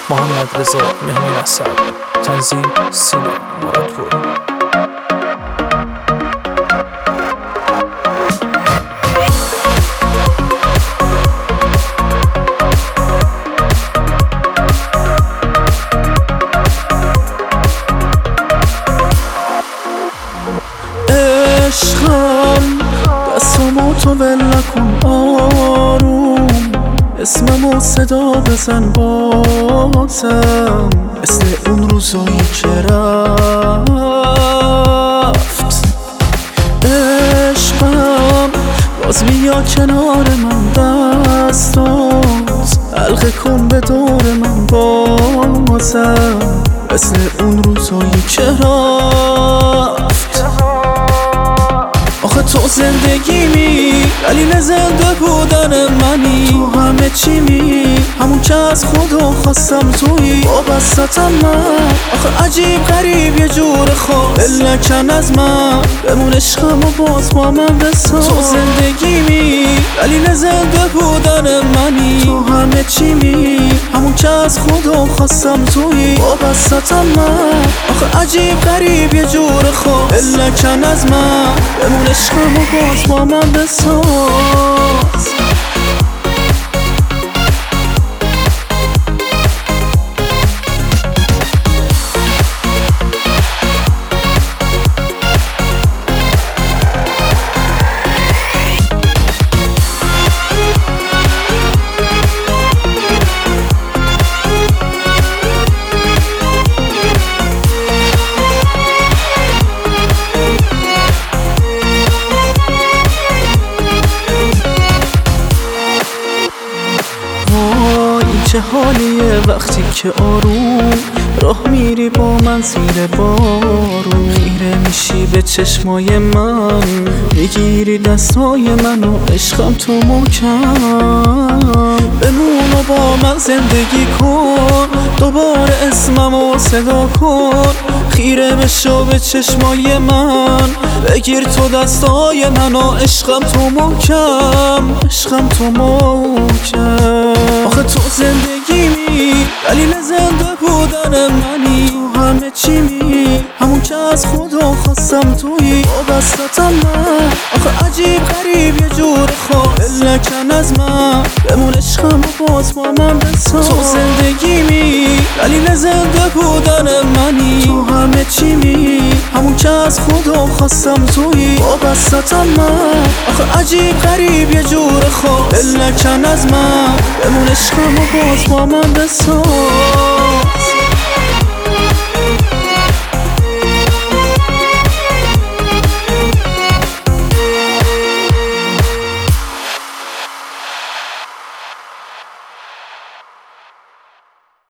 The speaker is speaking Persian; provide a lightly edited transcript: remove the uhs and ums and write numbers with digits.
محمد رضا مهمون اسد، تنظیم سینه مرادپور. عشقم دستامو تو ول نکن آروم، اسممو صدا بزن بازم، مثل اون روزایی که رفت. عشقم باز بیا کنار من، دستات حلقه کن به دور من بازم، مثل اون روزایی که رفت. آخه تو زندگیمی، دلیل زنده بودن منی، تو همه چیمی، همون که از خدا خواستم تویی، وابستم من. آخه عجیب غریب یه جور خاص، دل نکن از من، بمون عشقم و باز با من بساز. تو زندگیمی، دلیل زنده بودن منی، تو همه چیمی، همون که از خدا خواستم تویی، وابستم من. آخه عجیب غریب یه جور خاص، دل نکن از من، بمون عشقم و باز با من بساز. چه حالیه وقتی که آروم راه میری با من زیر بارون، خیره میشی به چشمای من، میگیری دستای من و عشقم تو محکم. بمون و با من زندگی کن، دوباره اسممو صدا کن، خیره بشو به چشمای من، بگیر تو دستای من و عشقم تو محکم، عشقم تو محکم. آخه تو زندگیمی، دلیل زنده بودن منی، تو همه چیمی، همون که از خدا خواستم تویی، وابستم من. آخه عجیب غریب یه جور خاص، دل نکن از من، بمون عشقم و باز با من بساز. تو زندگیمی، دلیل زنده بودن منی، تو همه چیمی، همون که از خدا خواستم تویی، وابستم من. آخه عجیب غریب یه جور خاص، دل نکن از من، بمون عشقم و باز با من بساز.